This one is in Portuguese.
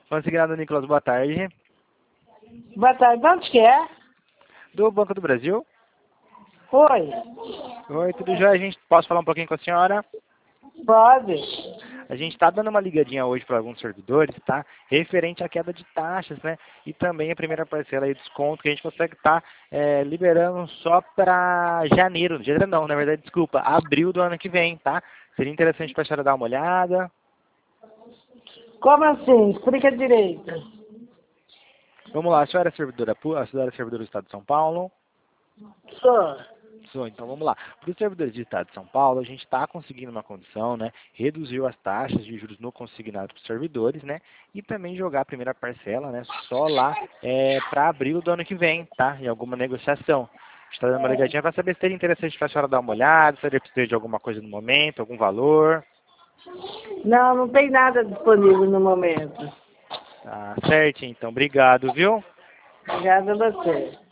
Consignado Nicolas, boa tarde. Boa tarde, de onde que é? Do Banco do Brasil. Oi, Oi, tudo jóia? Posso falar um pouquinho com a senhora? pode. A gente está dando uma ligadinha hoje para alguns servidores, tá? Referente à queda de taxas, né? E também a primeira parcela aí de desconto que a gente consegue estar liberando só para janeiro. Janeiro não, na verdade, desculpa, abril do ano que vem, tá? Seria interessante para a senhora dar uma olhada. Como assim? Explica direito. Vamos lá, a senhora é servidora, a senhora é servidora do Estado de São Paulo? Sou. Então vamos lá. Para os servidores do Estado de São Paulo, a gente está conseguindo uma condição, né? Reduziu as taxas de juros no consignado para os servidores, né? E também jogar a primeira parcela, né? Só lá para abril do ano que vem, tá? Em alguma negociação. A gente está dando uma ligadinha para saber se seria interessante para a senhora dar uma olhada, se seria precisa de alguma coisa no momento, algum valor. Não, não tem nada disponível no momento. Tá certo, então. Obrigado, viu? Obrigada a você.